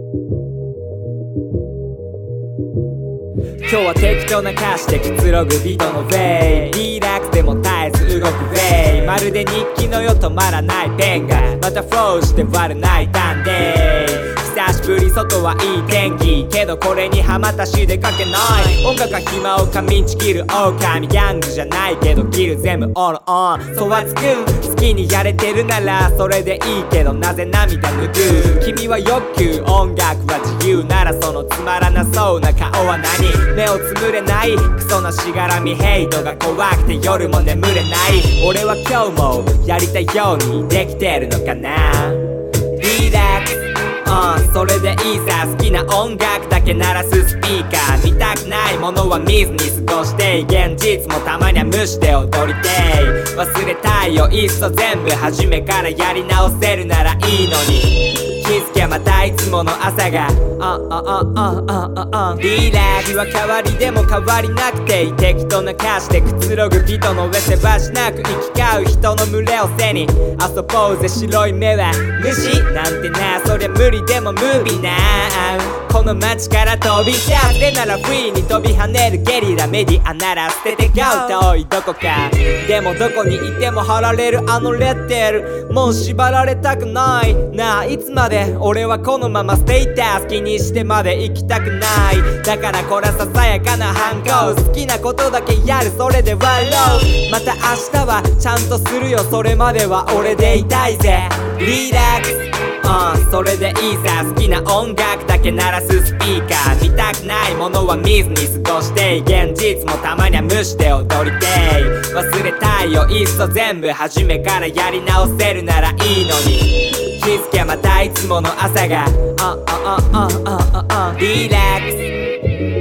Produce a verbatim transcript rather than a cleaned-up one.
今日は適当な歌詞でくつろぐビートのウェイ、リラックスでも絶えず動くウェイ、まるで日記のよ止まらないペンがまたフローして悪ないタンデー。久しぶり外はいい天気けどこれにハマったし出かけない。音楽は暇を噛みちぎる狼、ギャングじゃないけどキル全部オンオン。そわつく好きにやれてるならそれでいいけどなぜ涙拭う。君は欲求、音楽は自由ならそのつまらなそうな顔は何。目をつむれないクソなしがらみ、ヘイトが怖くて夜も眠れない。俺は今日もやりたいようにできてるのかな。リラックス、うん、それでいいさ。好きな音楽だけ鳴らすスピーカー、見たくないものは見ずに過ごして現実もたまには無視で踊りてい。忘れたいよいっそ全部初めからやり直せるならいいのに。気づきゃまたいつもの朝がああああああリラックスは変わりでも変わりなくていい。適当な歌詞でくつろぐ人の上せばしなく行き交う人の群れを背に遊ぼうぜ。白い目は無視なんてな、そりゃ無理でもムービーな。この街から飛び出してならフリーに飛び跳ねるゲリラメディアなら捨ててが遠いどこか。でもどこにいても貼られるあのレッテル、もう縛られたくないなあ。いつまで俺はこのままステータス気にしてまで生きたくない。だからこらささやかな反抗、好きなことだけやるそれで笑う。また明日はちゃんとするよ、それまでは俺でいたいぜ。リラックス、うん、それでいいさ。好きな音楽だけ鳴らすスピーカー、見たくないものは見ずに過ごして現実もたまには無視で踊りてい。忘れたいよいっそ全部初めからやり直せるならいいのに。気づきゃまたいつもの朝がああああああリラックス。